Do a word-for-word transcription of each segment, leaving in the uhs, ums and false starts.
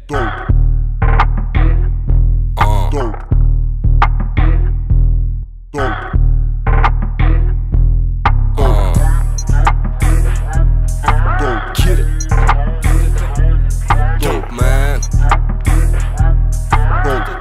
Dope. Uh. Dope. Dope. Uh. Dope. Get it. Dope, man. Dope.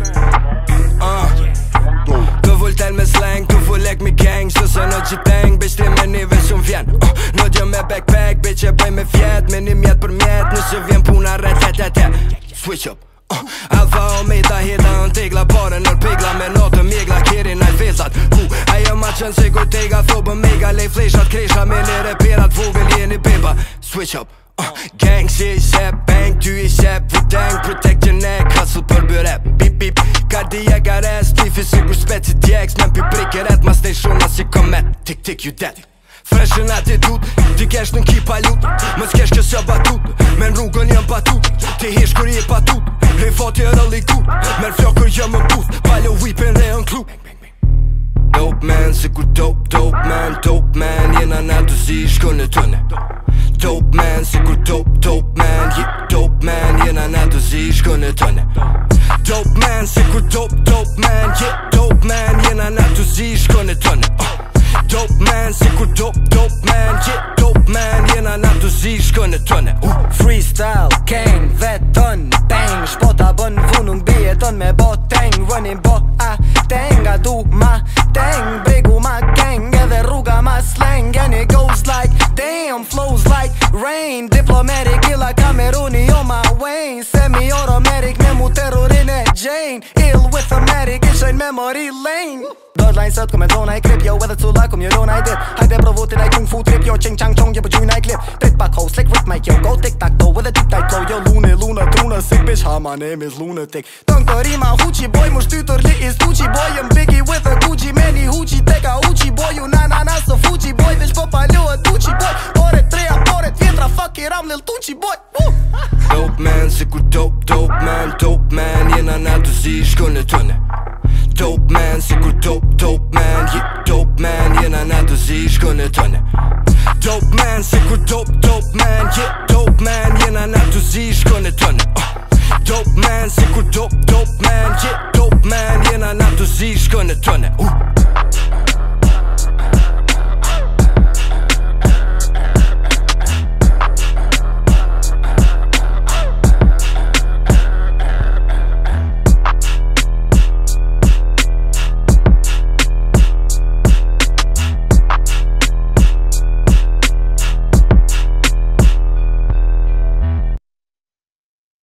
Uh. Dope. Të vulltel me slang, të vullek me gang. Sëse në qiteng, bitch ti me një vesh unë vjen uh. Në gjë me backpack, bitch e bëj me fjet. Me një mjet për mjet, nëse vjen puna rret let let let. Switch up uh. Alfa Omega hita në tegla, pare nër pegla. Me notë mjegla, kiri naj fesat Ku, ajo ma qënë se ku tega. Thobë mega, lej fleshat, kresha. Me një reperat, vogël jeni pepa. Switch up uh. Gang si i shep, bang, ty i shep. Wu-Tang, protect your neck, hustle për bërep. Bip bip, cardiac arrest. Tifi si kur speci tjeks. Nëm pi prikeret, ma stej shona si komet. Tik tik you dead. Fresh në attitude, ti kesh në ki palut. Më s'kesh kësë batut, me në rrugën jëm patut. Ti hesh kër je patut, le fati e rëlli ku. Merë flokër jëm më puth, palo whipin dhe në klu. Dope man, si kur dope, dope man. Dope man, jena në të zi shko në tëne. Dope man, si kur dope, dope man. Yeah, dope man, jena në të zi shko në tëne. Dope man, si kur dope, dope man. Yeah, dope man, jena në të zi shko në tëne. uh. Dope man, si kur dope, dope man. Yeah, dope man, jena në të zi shko në tëne. uh. Freestyle, gang, vetën, bang. Shpota bën vunung, bje tën me bo teng. Running bo a teng, a du ma teng. Bregu ma gang, edhe rruga ma slang. And it goes like, damn, flows like rain. Diplomatic, illa Kameruni, jo ma Wayne. Semi-automatic, me mu terrorin e Jane. Ill with a matic, ishajn memory lane. Bloodline sët kom e zona i krip, jo edhe cula kom jo lona i dit. Hajde provotin ai kung fu trip, jo qing qang qong, je për gjujna i klip. Prit pak ho, slick rip mic, yo go tic tac toe with a deep tight flow. Yo lune, luna, truna, sick bitch, ha my name is lunatic. Tëng të rima huqi boy, mu shtytur li is tuqi boy. Jëm biggie with a Gucci, meni huqi, teka uqi boy. Ju na na na së fuqi boy, veç po palohet tuqi boy. Pore treja, pore tjetra, fuck it, ram lil tuqi boy. uh. Dope man, si kur dope, dope man. Dope man, jena në të zi shko në tëne. Dope man, si kur dope, dope man. Yeah, dope man, jena në të zi shko në tëne. Dope man, si kur dope, dope man. Yeah, dope man, jena në të zi shko në tëne. uh. Dope man, si kur dope, dope man. Yeah, dope man, jena në të zi shko në tëne. uh.